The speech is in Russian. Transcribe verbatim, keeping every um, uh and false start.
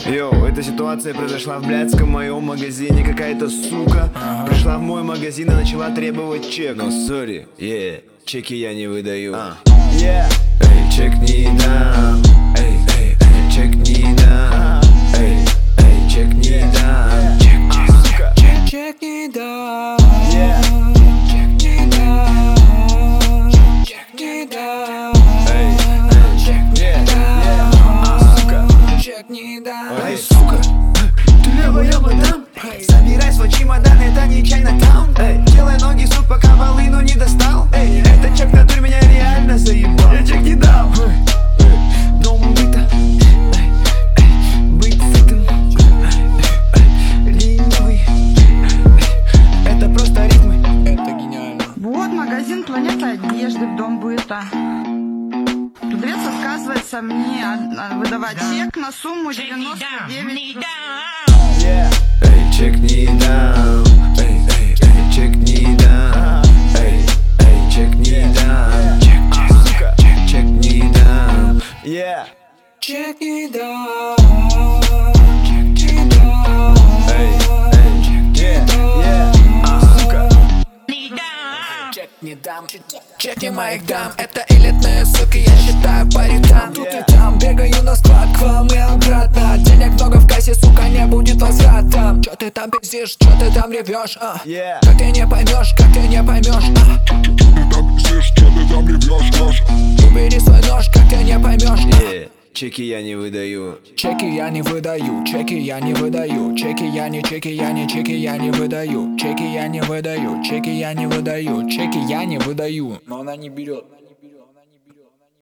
Йоу, эта ситуация произошла в блядском моем магазине. Какая-то сука ага. пришла в мой магазин и начала требовать чек. Но сори, yeah, чеки я не выдаю. uh. yeah. Эй, чек не дам. Эй, эй, эй, чек не дам. Эй, эй, чек не дам. Чек, чек, сука. Чек, чек не дам. yeah. Чек не дам. Чек не дам. Эй, эй, чек не дам. А, сука. Чек не дам. Эй, сука, ты левая мадам. Собирай свой чемодан, это не Чайнатаун. Эй, делай ноги, сук, пока волыну не достал. Эй, это чек, который меня реально заебал. Я чек не дам. Дом убито. Быть сытым. Ленивый. Это просто ритмы. Это гениально. Вот магазин Планета одежды в Дом быта. Продавец отказывается мне выдавать чек на сумму девяносто девять. yeah. Эй, чек не дам. Эй, эй, эй, чек не дам. Эй, эй, чек не дам. Чек, чек, сука. Чек, чек не дам. yeah. Чек не дам. Чек не дам. Эй, эй, чек не дам. А, сука. Чек не дам, чек не моих дам. Это элитные суки, я считаю паритам. Тут и там, бегаю на склад к вам и обратно. Денег много в кассе, сука, не будет возврата. Чё ты там пиздишь, чё ты там ревёшь, а? yeah. Как ты не поймёшь, как ты не поймёшь, а? Чё ты там пиздишь, чё ты там ревёшь, Убери свой нож, как ты не поймёшь, а? yeah. Чеки я не выдаю. Чеки я не выдаю, чеки я не выдаю. Чеки я не, чеки я не, чеки я не выдаю. Чеки я не выдаю, чеки я не выдаю. Чеки я не выдаю. Но она не берет.